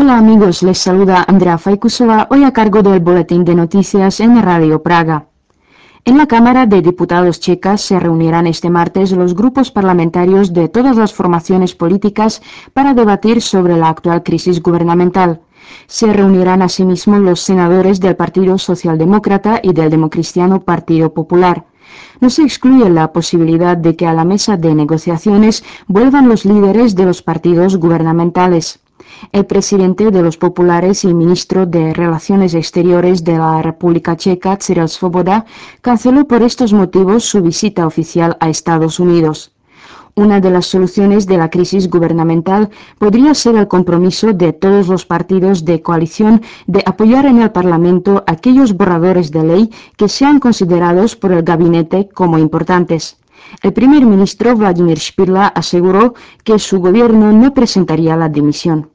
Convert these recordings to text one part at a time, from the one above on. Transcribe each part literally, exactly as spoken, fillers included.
Hola amigos, les saluda Andrea Faikusova, hoy a cargo del Boletín de Noticias en Radio Praga. En la Cámara de Diputados checa se reunirán este martes los grupos parlamentarios de todas las formaciones políticas para debatir sobre la actual crisis gubernamental. Se reunirán asimismo los senadores del Partido Socialdemócrata y del Democristiano Partido Popular. No se excluye la posibilidad de que a la mesa de negociaciones vuelvan los líderes de los partidos gubernamentales. El presidente de los populares y ministro de Relaciones Exteriores de la República Checa, Cyril Svoboda, canceló por estos motivos su visita oficial a Estados Unidos. Una de las soluciones de la crisis gubernamental podría ser el compromiso de todos los partidos de coalición de apoyar en el Parlamento aquellos borradores de ley que sean considerados por el gabinete como importantes. El primer ministro Vladimir Špidla aseguró que su gobierno no presentaría la dimisión.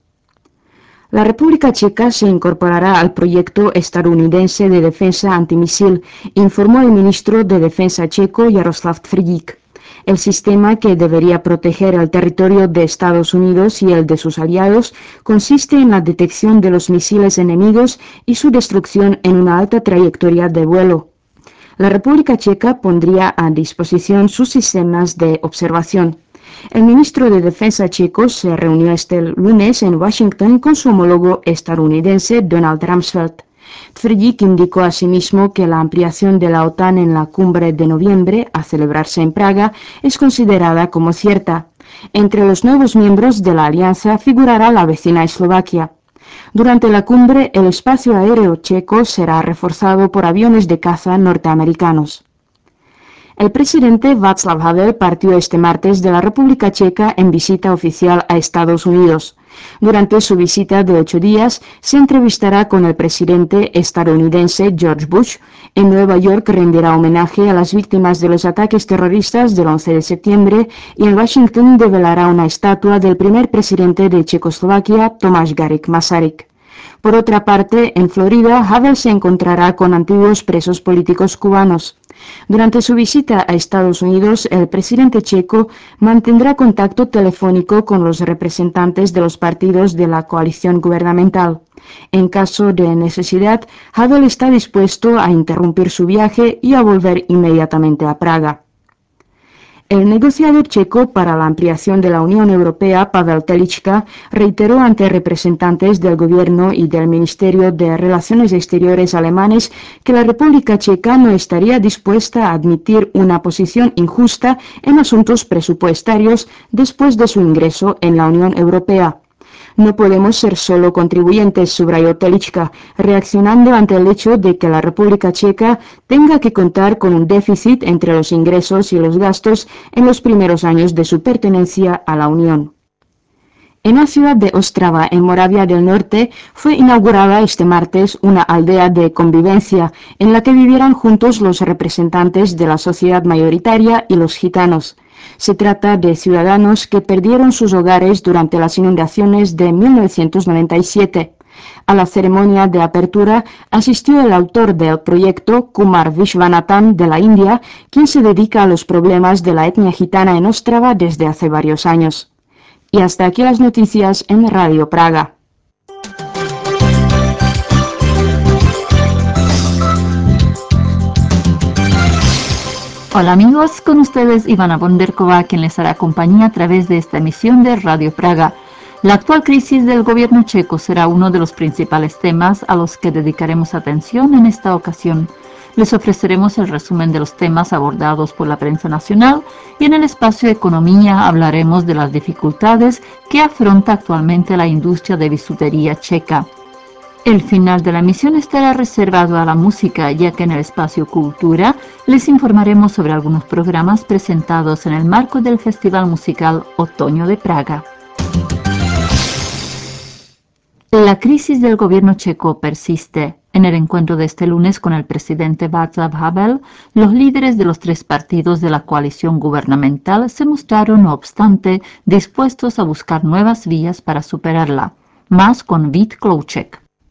La República Checa se incorporará al proyecto estadounidense de defensa antimisil, informó el ministro de Defensa checo Jaroslav Tvrdík. El sistema, que debería proteger el territorio de Estados Unidos y el de sus aliados, consiste en la detección de los misiles enemigos y su destrucción en una alta trayectoria de vuelo. La República Checa pondría a disposición sus sistemas de observación. El ministro de Defensa checo se reunió este lunes en Washington con su homólogo estadounidense Donald Rumsfeld. Tvrdík indicó asimismo que la ampliación de la OTAN en la cumbre de noviembre, a celebrarse en Praga, es considerada como cierta. Entre los nuevos miembros de la alianza figurará la vecina Eslovaquia. Durante la cumbre, el espacio aéreo checo será reforzado por aviones de caza norteamericanos. El presidente Václav Havel partió este martes de la República Checa en visita oficial a Estados Unidos. Durante su visita de ocho días, se entrevistará con el presidente estadounidense George Bush. En Nueva York rendirá homenaje a las víctimas de los ataques terroristas del once de septiembre y en Washington develará una estatua del primer presidente de Checoslovaquia, Tomáš Garrigue Masaryk. Por otra parte, en Florida, Havel se encontrará con antiguos presos políticos cubanos. Durante su visita a Estados Unidos, el presidente checo mantendrá contacto telefónico con los representantes de los partidos de la coalición gubernamental. En caso de necesidad, Havel está dispuesto a interrumpir su viaje y a volver inmediatamente a Praga. El negociador checo para la ampliación de la Unión Europea, Pavel Telička, reiteró ante representantes del Gobierno y del Ministerio de Relaciones Exteriores alemanes que la República Checa no estaría dispuesta a admitir una posición injusta en asuntos presupuestarios después de su ingreso en la Unión Europea. No podemos ser solo contribuyentes, subrayó Telička, reaccionando ante el hecho de que la República Checa tenga que contar con un déficit entre los ingresos y los gastos en los primeros años de su pertenencia a la Unión. En la ciudad de Ostrava, en Moravia del Norte, fue inaugurada este martes una aldea de convivencia en la que vivieran juntos los representantes de la sociedad mayoritaria y los gitanos. Se trata de ciudadanos que perdieron sus hogares durante las inundaciones de mil novecientos noventa y siete. A la ceremonia de apertura asistió el autor del proyecto, Kumar Vishwanathan, de la India, quien se dedica a los problemas de la etnia gitana en Ostrava desde hace varios años. Y hasta aquí las noticias en Radio Praga. Hola amigos, con ustedes Ivana Bonderkova, quien les hará compañía a través de esta emisión de Radio Praga. La actual crisis del gobierno checo será uno de los principales temas a los que dedicaremos atención en esta ocasión. Les ofreceremos el resumen de los temas abordados por la prensa nacional y en el espacio Economía hablaremos de las dificultades que afronta actualmente la industria de bisutería checa. El final de la emisión estará reservado a la música, ya que en el espacio Cultura les informaremos sobre algunos programas presentados en el marco del Festival Musical Otoño de Praga. La crisis del gobierno checo persiste. En el encuentro de este lunes con el presidente Václav Havel, los líderes de los tres partidos de la coalición gubernamental se mostraron, no obstante, dispuestos a buscar nuevas vías para superarla. Más con Vít Klouček.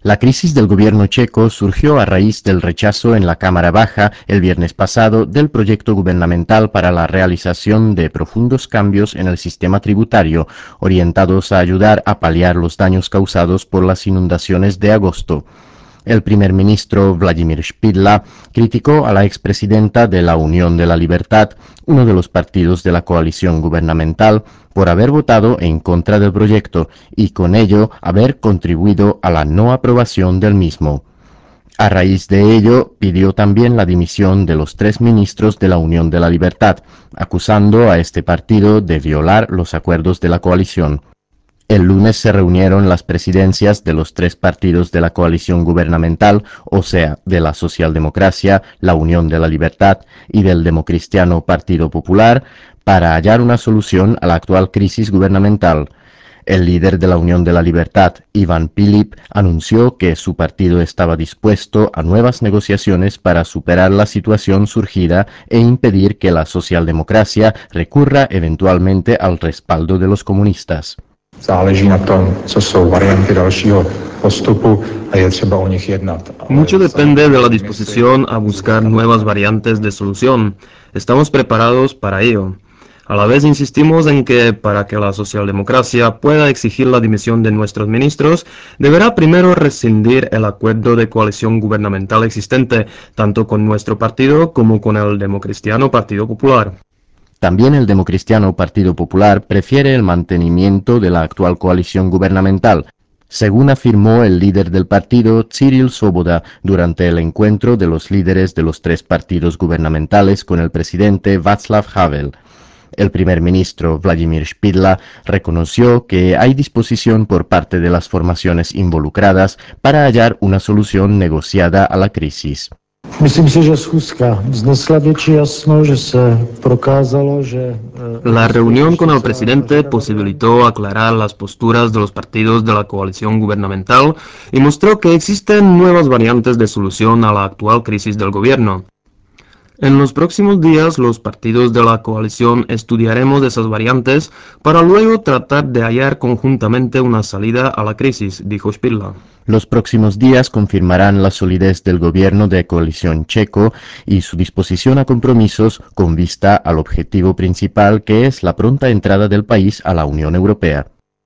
La crisis del gobierno checo surgió a raíz del rechazo en la Cámara Baja el viernes pasado del proyecto gubernamental para la realización de profundos cambios en el sistema tributario, orientados a ayudar a paliar los daños causados por las inundaciones de agosto. El primer ministro Vladimir Špidla criticó a la expresidenta de la Unión de la Libertad, uno de los partidos de la coalición gubernamental, por haber votado en contra del proyecto y con ello haber contribuido a la no aprobación del mismo. A raíz de ello, pidió también la dimisión de los tres ministros de la Unión de la Libertad, acusando a este partido de violar los acuerdos de la coalición. El lunes se reunieron las presidencias de los tres partidos de la coalición gubernamental, o sea, de la Socialdemocracia, la Unión de la Libertad y del Democristiano Partido Popular, para hallar una solución a la actual crisis gubernamental. El líder de la Unión de la Libertad, Ivan Pilip, anunció que su partido estaba dispuesto a nuevas negociaciones para superar la situación surgida e impedir que la socialdemocracia recurra eventualmente al respaldo de los comunistas. Záleží na tom, co jsou varianty dalšího postupu a je třeba o nich jednat. Mucho depende de la disposición a buscar nuevas variantes de solución. Estamos preparados para ello. A la vez insistimos en que para que la socialdemocracia pueda exigir la dimisión de nuestros ministros, deberá primero rescindir el acuerdo de coalición gubernamental existente, tanto con nuestro partido como con el Democristiano Partido Popular. También el Democristiano Partido Popular prefiere el mantenimiento de la actual coalición gubernamental, según afirmó el líder del partido, Cyril Svoboda, durante el encuentro de los líderes de los tres partidos gubernamentales con el presidente Václav Havel. El primer ministro Vladimir Špidla reconoció que hay disposición por parte de las formaciones involucradas para hallar una solución negociada a la crisis. La reunión con el presidente posibilitó aclarar las posturas de los partidos de la coalición gubernamental y mostró que existen nuevas variantes de solución a la actual crisis del gobierno. En los próximos días, los partidos de la coalición estudiaremos esas variantes para luego tratar de hallar conjuntamente una salida a la crisis, dijo Špidla. Los próximos días confirmarán la solidez del gobierno de coalición checo y su disposición a compromisos con vista al objetivo principal, que es la pronta entrada del país a la Unión Europea.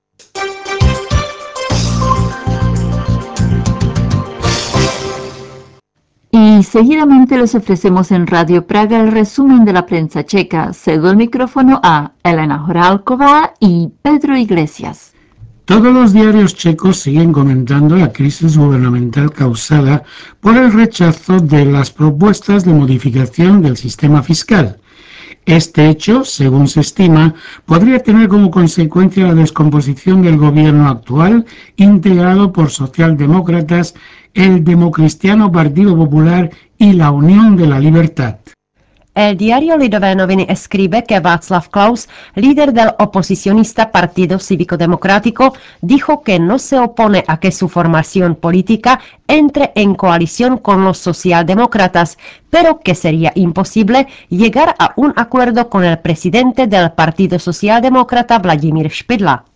Y seguidamente les ofrecemos en Radio Praga el resumen de la prensa checa. Cedo el micrófono a Elena Horálková y Pedro Iglesias. Todos los diarios checos siguen comentando la crisis gubernamental causada por el rechazo de las propuestas de modificación del sistema fiscal. Este hecho, según se estima, podría tener como consecuencia la descomposición del gobierno actual, integrado por socialdemócratas, el Democristiano Partido Popular y la Unión de la Libertad. El diario Lidové noviny escribe que Václav Klaus, líder del oposicionista Partido Cívico Democrático, dijo que no se opone a que su formación política entre en coalición con los socialdemócratas, pero que sería imposible llegar a un acuerdo con el presidente del Partido Socialdemócrata Vladimir Špidla.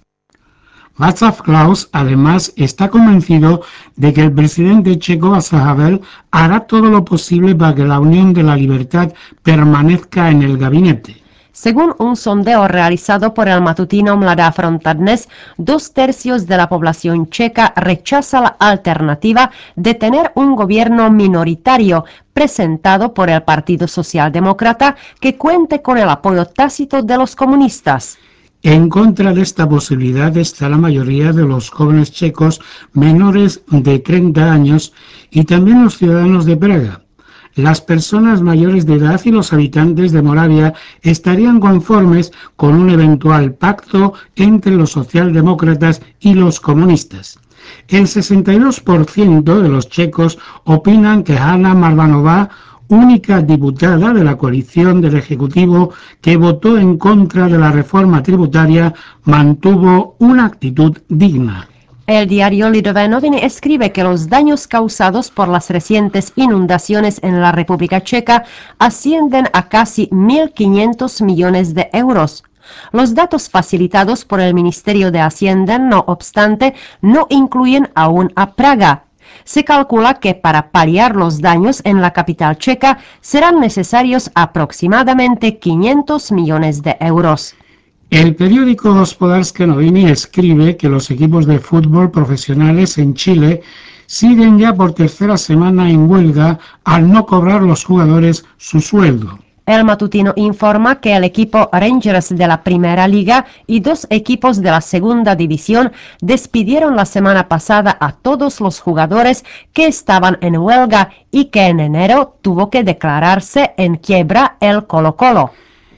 Václav Klaus, además, está convencido de que el presidente checo Václav Havel hará todo lo posible para que la Unión de la Libertad permanezca en el gabinete. Según un sondeo realizado por el matutino Mladá fronta Dnes, dos tercios de la población checa rechaza la alternativa de tener un gobierno minoritario presentado por el Partido Socialdemócrata que cuente con el apoyo tácito de los comunistas. En contra de esta posibilidad está la mayoría de los jóvenes checos menores de treinta años y también los ciudadanos de Praga. Las personas mayores de edad y los habitantes de Moravia estarían conformes con un eventual pacto entre los socialdemócratas y los comunistas. El sesenta y dos por ciento de los checos opinan que Hanna Marvanová, única diputada de la coalición del Ejecutivo que votó en contra de la reforma tributaria, mantuvo una actitud digna. El diario Lidové noviny escribe que los daños causados por las recientes inundaciones en la República Checa ascienden a casi mil quinientos millones de euros. Los datos facilitados por el Ministerio de Hacienda, no obstante, no incluyen aún a Praga, Se calcula que para paliar los daños en la capital checa serán necesarios aproximadamente quinientos millones de euros. El periódico Gospodarská noviny escribe que los equipos de fútbol profesionales en Chile siguen ya por tercera semana en huelga al no cobrar los jugadores su sueldo. El matutino informa que el equipo Rangers de la Primera Liga y dos equipos de la Segunda División despidieron la semana pasada a todos los jugadores que estaban en huelga y que en enero tuvo que declararse en quiebra el Colo-Colo.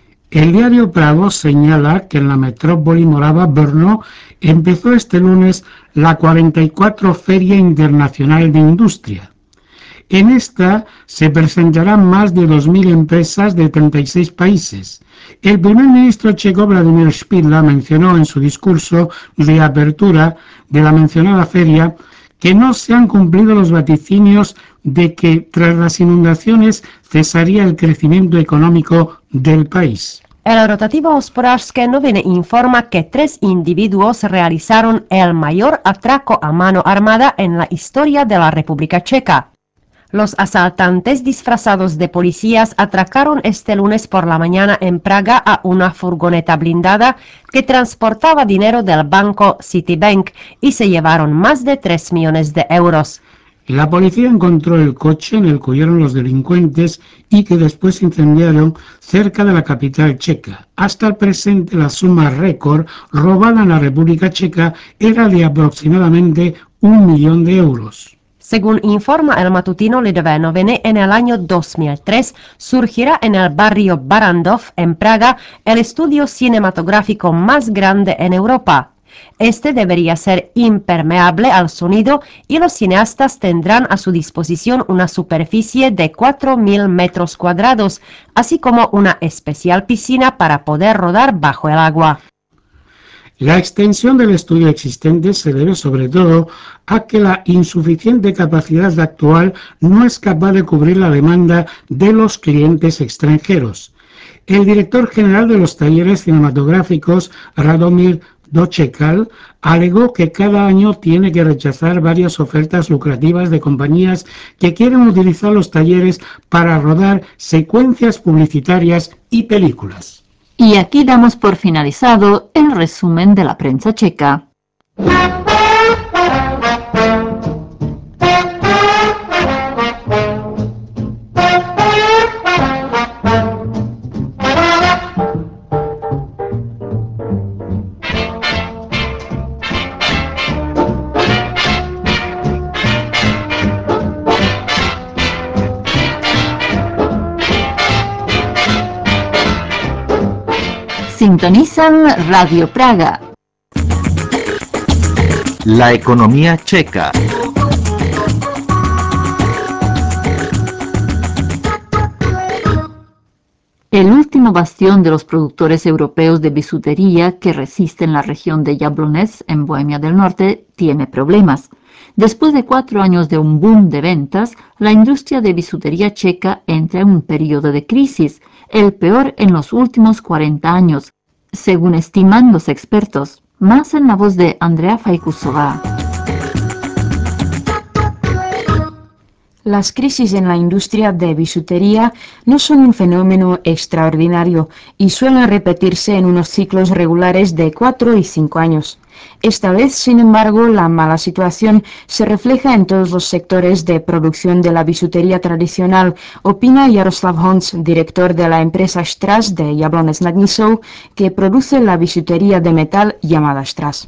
El diario Prago señala que en la metrópoli morava Brno empezó este lunes la cuarenta y cuatro Feria Internacional de Industria. En esta se presentarán más de dos mil empresas de treinta y seis países. El primer ministro checo Vladimir Špidla mencionó en su discurso de apertura de la mencionada feria que no se han cumplido los vaticinios de que tras las inundaciones cesaría el crecimiento económico del país. El rotativo Hospodářské noviny informa que tres individuos realizaron el mayor atraco a mano armada en la historia de la República Checa. Los asaltantes disfrazados de policías atracaron este lunes por la mañana en Praga a una furgoneta blindada que transportaba dinero del banco Citibank y se llevaron más de tres millones de euros. La policía encontró el coche en el que huyeron los delincuentes y que después incendiaron cerca de la capital checa. Hasta el presente la suma récord robada en la República Checa era de aproximadamente un millón de euros. Según informa el matutino Lidové noviny, en el año dos mil tres surgirá en el barrio Barandov, en Praga, el estudio cinematográfico más grande en Europa. Este debería ser impermeable al sonido y los cineastas tendrán a su disposición una superficie de cuatro mil metros cuadrados, así como una especial piscina para poder rodar bajo el agua. La extensión del estudio existente se debe sobre todo a que la insuficiente capacidad actual no es capaz de cubrir la demanda de los clientes extranjeros. El director general de los talleres cinematográficos, Radomir Dočekal, alegó que cada año tiene que rechazar varias ofertas lucrativas de compañías que quieren utilizar los talleres para rodar secuencias publicitarias y películas. Y aquí damos por finalizado el resumen de la prensa checa. Sintonizan Radio Praga. La economía checa. El último bastión de los productores europeos de bisutería que resiste en la región de Jablonec, en Bohemia del Norte, tiene problemas. Después de cuatro años de un boom de ventas, la industria de bisutería checa entra en un periodo de crisis, el peor en los últimos cuarenta años, según estiman los expertos. Más en la voz de Andrea Faikusova. Las crisis en la industria de bisutería no son un fenómeno extraordinario y suelen repetirse en unos ciclos regulares de cuatro y cinco años. Esta vez, sin embargo, la mala situación se refleja en todos los sectores de producción de la bisutería tradicional, opina Jaroslav Honc, director de la empresa Strass de Jablonec nad Nisou, que produce la bisutería de metal llamada Strass.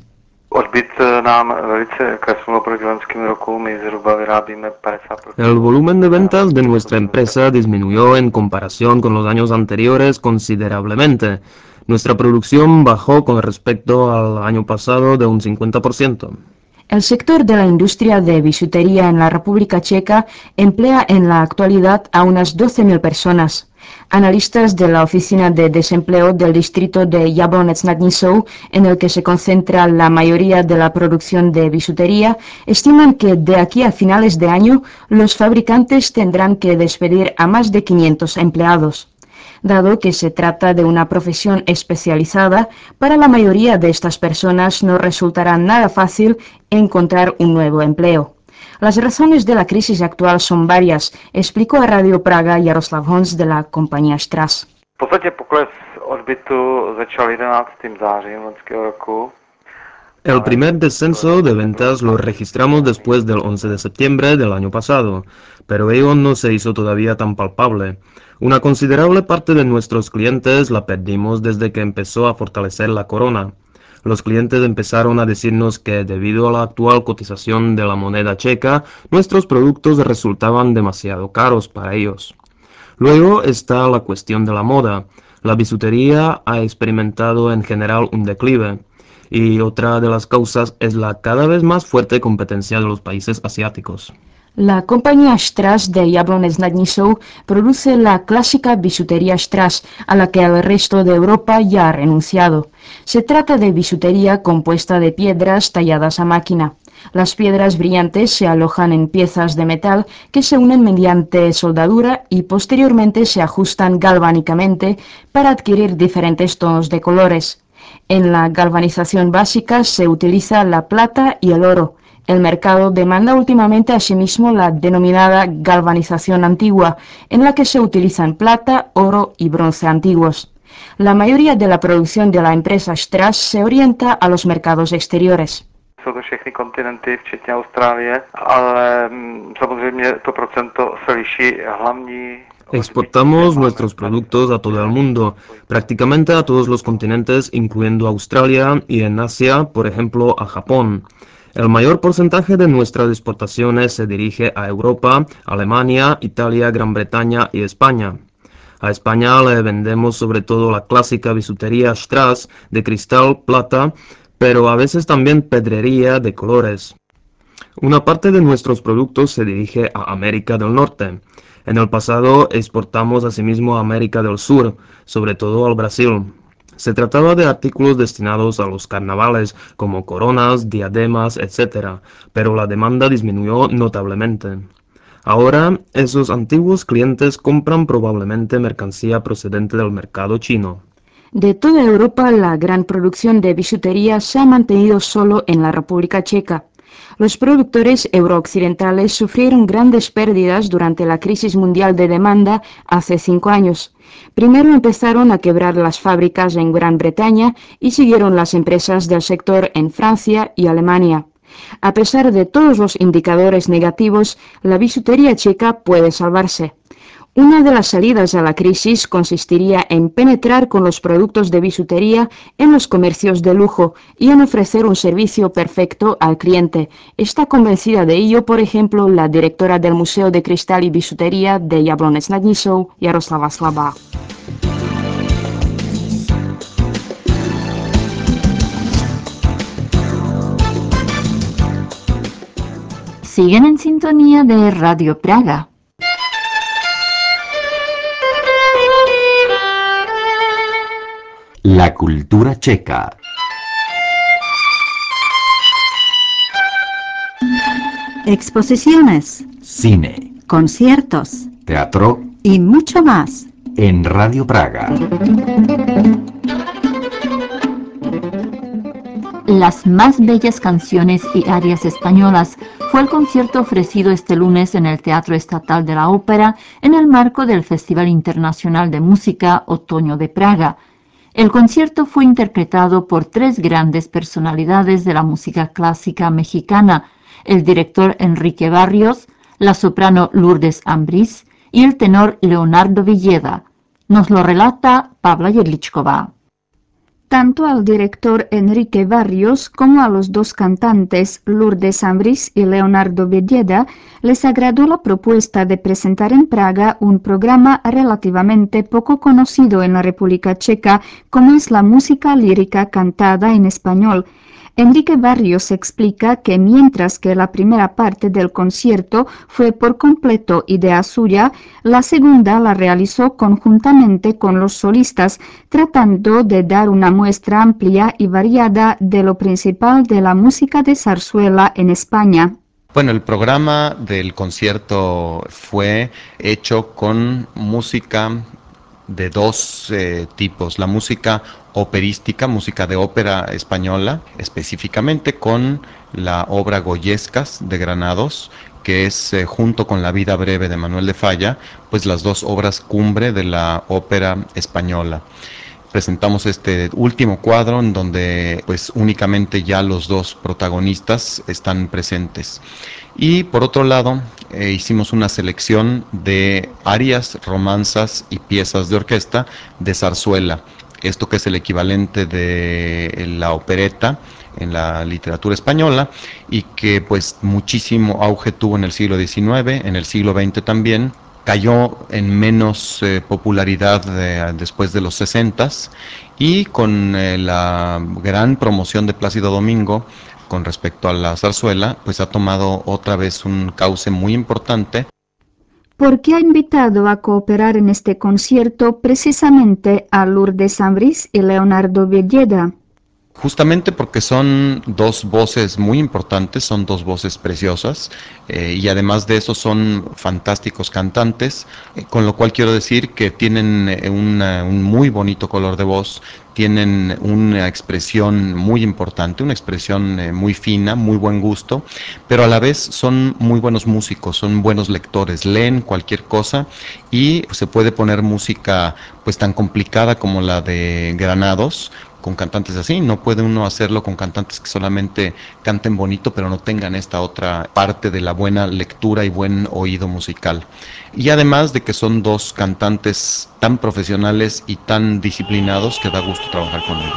El volumen de ventas de nuestra empresa disminuyó en comparación con los años anteriores considerablemente. Nuestra producción bajó con respecto al año pasado de un cincuenta por ciento. El sector de la industria de bisutería en la República Checa emplea en la actualidad a unas doce mil personas. Analistas de la Oficina de Desempleo del distrito de Jablonec nad Nisou, en el que se concentra la mayoría de la producción de bisutería, estiman que de aquí a finales de año los fabricantes tendrán que despedir a más de quinientos empleados. Dado que se trata de una profesión especializada, para la mayoría de estas personas no resultará nada fácil encontrar un nuevo empleo. Las razones de la crisis actual son varias, explicó a Radio Praga Jaroslav Honz de la compañía Stras. V podstatě pokles odbytu začal jedenáctým zářím loňského roku. El primer descenso de ventas lo registramos después del once de septiembre del año pasado, pero ello no se hizo todavía tan palpable. Una considerable parte de nuestros clientes la perdimos desde que empezó a fortalecer la corona. Los clientes empezaron a decirnos que debido a la actual cotización de la moneda checa, nuestros productos resultaban demasiado caros para ellos. Luego está la cuestión de la moda. La bisutería ha experimentado en general un declive. Y otra de las causas es la cada vez más fuerte competencia de los países asiáticos. La compañía Stras de Jablonec nad Nisou produce la clásica bisutería Stras, a la que el resto de Europa ya ha renunciado. Se trata de bisutería compuesta de piedras talladas a máquina. Las piedras brillantes se alojan en piezas de metal que se unen mediante soldadura y posteriormente se ajustan galvánicamente para adquirir diferentes tonos de colores. En la galvanización básica se utiliza la plata y el oro. El mercado demanda últimamente asimismo la denominada galvanización antigua, en la que se utilizan plata, oro y bronce antiguos. La mayoría de la producción de la empresa Stras se orienta a los mercados exteriores. Jsou to všechny kontinenty, včetně Austrálie, ale samozřejmě to procento se liší. Hlavní Exportamos nuestros productos a todo el mundo, prácticamente a todos los continentes, incluyendo Australia, y en Asia, por ejemplo, a Japón. El mayor porcentaje de nuestras exportaciones se dirige a Europa, Alemania, Italia, Gran Bretaña y España. A España le vendemos sobre todo la clásica bisutería Stras de cristal, plata, pero a veces también pedrería de colores. Una parte de nuestros productos se dirige a América del Norte. En el pasado exportamos asimismo a América del Sur, sobre todo al Brasil. Se trataba de artículos destinados a los carnavales, como coronas, diademas, etcétera, pero la demanda disminuyó notablemente. Ahora, esos antiguos clientes compran probablemente mercancía procedente del mercado chino. De toda Europa, la gran producción de bisutería se ha mantenido solo en la República Checa. Los productores eurooccidentales sufrieron grandes pérdidas durante la crisis mundial de demanda hace cinco años. Primero empezaron a quebrar las fábricas en Gran Bretaña y siguieron las empresas del sector en Francia y Alemania. A pesar de todos los indicadores negativos, la bisutería checa puede salvarse. Una de las salidas a la crisis consistiría en penetrar con los productos de bisutería en los comercios de lujo y en ofrecer un servicio perfecto al cliente. Está convencida de ello, por ejemplo, la directora del Museo de Cristal y Bisutería de Jablonec nad Nisou, Jaroslava Slabá. Siguen en sintonía de Radio Praga. La cultura checa. Exposiciones, Cine, conciertos teatro y mucho más. en Radio Praga. Las más bellas canciones y arias españolas fue el concierto ofrecido este lunes en el Teatro Estatal de la Ópera en el marco del Festival Internacional de Música Otoño de Praga. El concierto fue interpretado por tres grandes personalidades de la música clásica mexicana, el director Enrique Barrios, la soprano Lourdes Ambrís y el tenor Leonardo Villeda. Nos lo relata Pavla Jedličková. Tanto al director Enrique Barrios como a los dos cantantes Lourdes Ambrís y Leonardo Villeda les agradó la propuesta de presentar en Praga un programa relativamente poco conocido en la República Checa, como es la música lírica cantada en español. Enrique Barrios explica que mientras que la primera parte del concierto fue por completo idea suya, la segunda la realizó conjuntamente con los solistas, tratando de dar una muestra amplia y variada de lo principal de la música de zarzuela en España. Bueno, el programa del concierto fue hecho con música de dos eh, tipos, la música operística, música de ópera española, específicamente con la obra Goyescas de Granados, que es eh, junto con La vida breve de Manuel de Falla, pues las dos obras cumbre de la ópera española. Presentamos este último cuadro en donde pues únicamente ya los dos protagonistas están presentes. Y por otro lado, eh, hicimos una selección de arias, romanzas y piezas de orquesta de zarzuela. Esto que es el equivalente de la opereta en la literatura española y que pues muchísimo auge tuvo en el siglo diecinueve, en el siglo veinte también. Cayó en menos eh, popularidad eh, después de los sesentas y con eh, la gran promoción de Plácido Domingo con respecto a la zarzuela, pues ha tomado otra vez un cauce muy importante. ¿Por qué ha invitado a cooperar en este concierto precisamente a Lourdes Ambris y Leonardo Villeda? Justamente porque son dos voces muy importantes, son dos voces preciosas eh, y además de eso son fantásticos cantantes, eh, con lo cual quiero decir que tienen eh, una, un muy bonito color de voz, tienen una expresión muy importante, una expresión eh, muy fina, muy buen gusto, pero a la vez son muy buenos músicos, son buenos lectores, leen cualquier cosa y pues, se puede poner música pues tan complicada como la de Granados, con cantantes así, no puede uno hacerlo con cantantes que solamente canten bonito pero no tengan esta otra parte de la buena lectura y buen oído musical. Y además de que son dos cantantes tan profesionales y tan disciplinados que da gusto trabajar con ellos.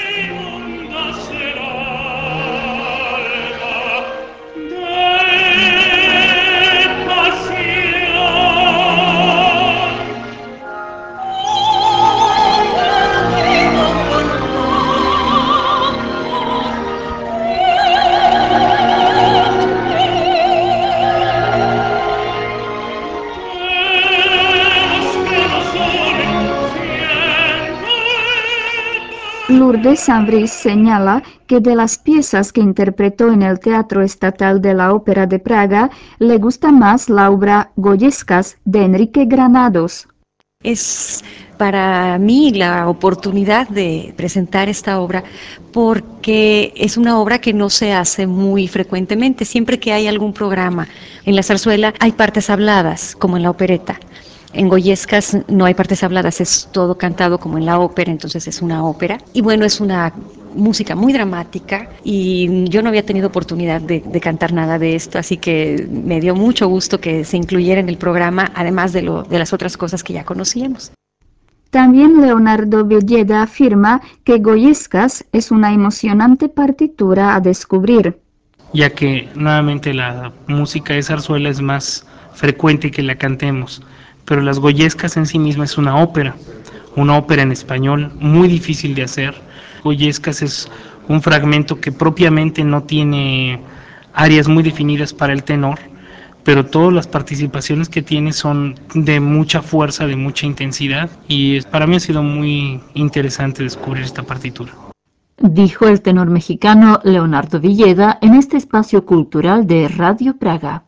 Lourdes Ambris señala que de las piezas que interpretó en el Teatro Estatal de la Ópera de Praga, le gusta más la obra Goyescas de Enrique Granados. Es para mí la oportunidad de presentar esta obra porque es una obra que no se hace muy frecuentemente. Siempre que hay algún programa en la zarzuela hay partes habladas, como en la opereta. En Goyescas no hay partes habladas, es todo cantado como en la ópera, entonces es una ópera. Y bueno, es una música muy dramática y yo no había tenido oportunidad de, de cantar nada de esto, así que me dio mucho gusto que se incluyera en el programa, además de, lo, de las otras cosas que ya conocíamos. También Leonardo Villeda afirma que Goyescas es una emocionante partitura a descubrir. Ya que nuevamente la música de zarzuela es más frecuente que la cantemos, pero las Goyescas en sí misma es una ópera, una ópera en español muy difícil de hacer. Goyescas es un fragmento que propiamente no tiene áreas muy definidas para el tenor, pero todas las participaciones que tiene son de mucha fuerza, de mucha intensidad, y para mí ha sido muy interesante descubrir esta partitura. Dijo el tenor mexicano Leonardo Villeda en este espacio cultural de Radio Praga.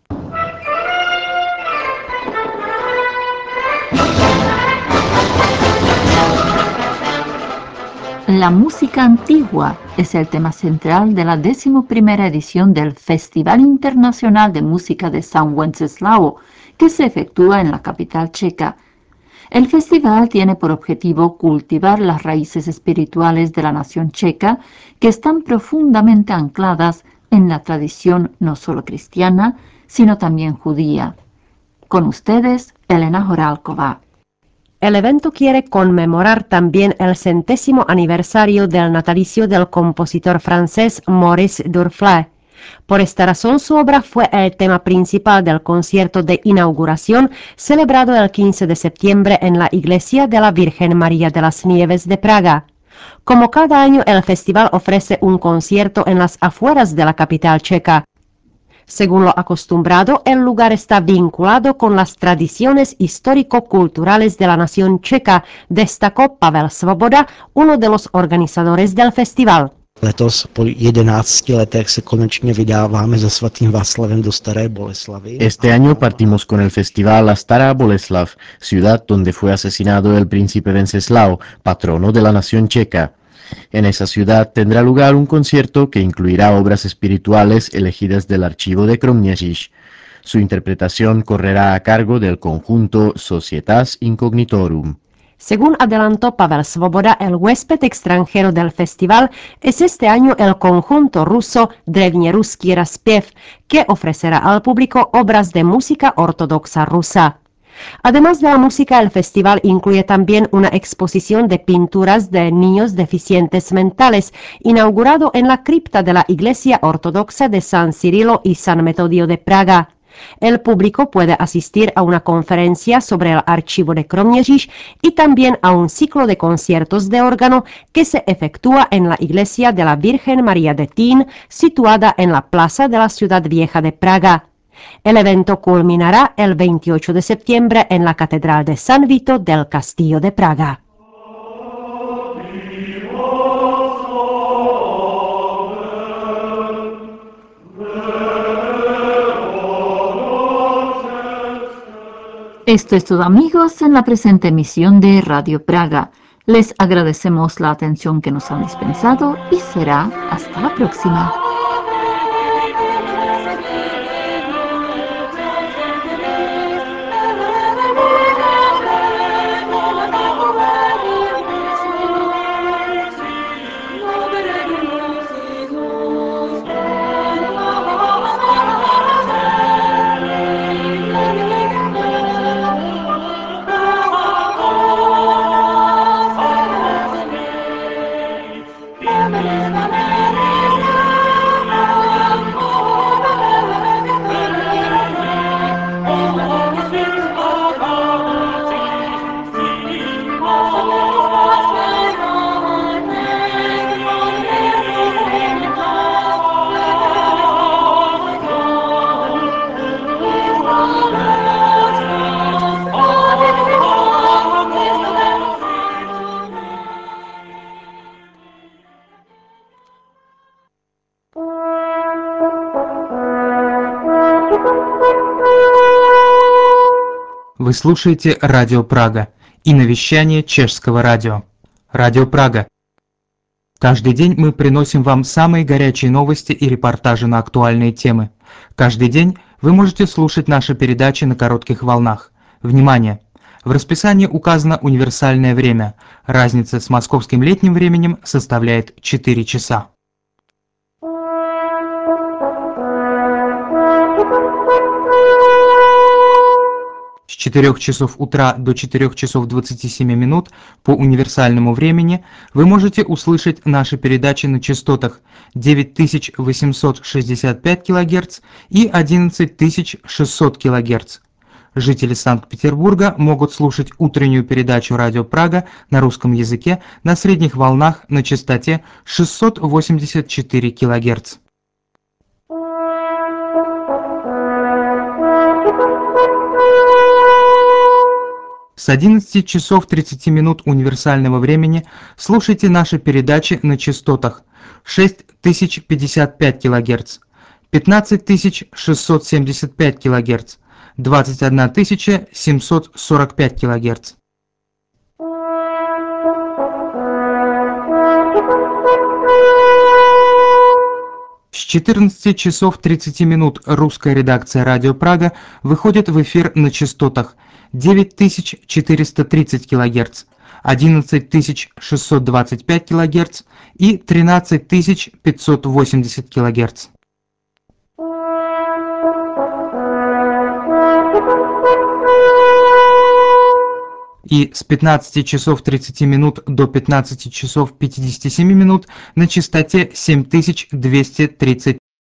La música antigua es el tema central de la decimoprimera edición del Festival Internacional de Música de San Wenceslao, que se efectúa en la capital checa. El festival tiene por objetivo cultivar las raíces espirituales de la nación checa, que están profundamente ancladas en la tradición no solo cristiana, sino también judía. Con ustedes, Elena Horálková. El evento quiere conmemorar también el centésimo aniversario del natalicio del compositor francés Maurice Durflé. Por esta razón, su obra fue el tema principal del concierto de inauguración celebrado el quince de septiembre en la Iglesia de la Virgen María de las Nieves de Praga. Como cada año, el festival ofrece un concierto en las afueras de la capital checa. Según lo acostumbrado, el lugar está vinculado con las tradiciones histórico-culturales de la nación checa, destacó Pavel Svoboda, uno de los organizadores del festival. Letos po jedenácti letech se konečně vydáváme za svatým Václavem do Staré Boleslavy. Este año partimos con el festival a Stará Boleslav, ciudad donde fue asesinado el príncipe Venceslao, patrono de la nación checa. En esa ciudad tendrá lugar un concierto que incluirá obras espirituales elegidas del archivo de Kroměříž. Su interpretación correrá a cargo del conjunto Societas Incognitorum. Según adelantó Pavel Svoboda, el huésped extranjero del festival es este año el conjunto ruso Drevněruský Raspěv, que ofrecerá al público obras de música ortodoxa rusa. Además de la música, el festival incluye también una exposición de pinturas de niños deficientes mentales, inaugurado en la cripta de la Iglesia Ortodoxa de San Cirilo y San Metodio de Praga. El público puede asistir a una conferencia sobre el archivo de Kroměříž y también a un ciclo de conciertos de órgano que se efectúa en la iglesia de la Virgen María de Týn, situada en la plaza de la Ciudad Vieja de Praga. El evento culminará el veintiocho de septiembre en la Catedral de San Vito del Castillo de Praga. Esto es todo, amigos, en la presente emisión de Radio Praga. Les agradecemos la atención que nos han dispensado y será hasta la próxima. Вы слушаете Радио Прага и навещание чешского радио. Радио Прага. Каждый день мы приносим вам самые горячие новости и репортажи на актуальные темы. Каждый день вы можете слушать наши передачи на коротких волнах. Внимание! В расписании указано универсальное время. Разница с московским летним временем составляет четыре часа. С четырёх часов утра до четырёх часов двадцати семи минут по универсальному времени вы можете услышать наши передачи на частотах девять тысяч восемьсот шестьдесят пять килогерц и одиннадцать тысяч шестьсот килогерц. Жители Санкт-Петербурга могут слушать утреннюю передачу «Радио Прага» на русском языке на средних волнах на частоте шестьсот восемьдесят четыре килогерц. С одиннадцати часов тридцати минут универсального времени слушайте наши передачи на частотах шесть тысяч пятьдесят пять килогерц, пятнадцать тысяч шестьсот семьдесят пять килогерц, двадцать одна тысяча семьсот сорок пять килогерц. С четырнадцати часов тридцати минут русская редакция «Радио Прага» выходит в эфир на частотах девять тысяч четыреста тридцать килогерц, одиннадцать тысяч шестьсот двадцать пять килогерц и тринадцать тысяч пятьсот восемьдесят килогерц. И с пятнадцати часов тридцати минут до пятнадцати часов пятидесяти семи минут на частоте семь тысяч двести тридцать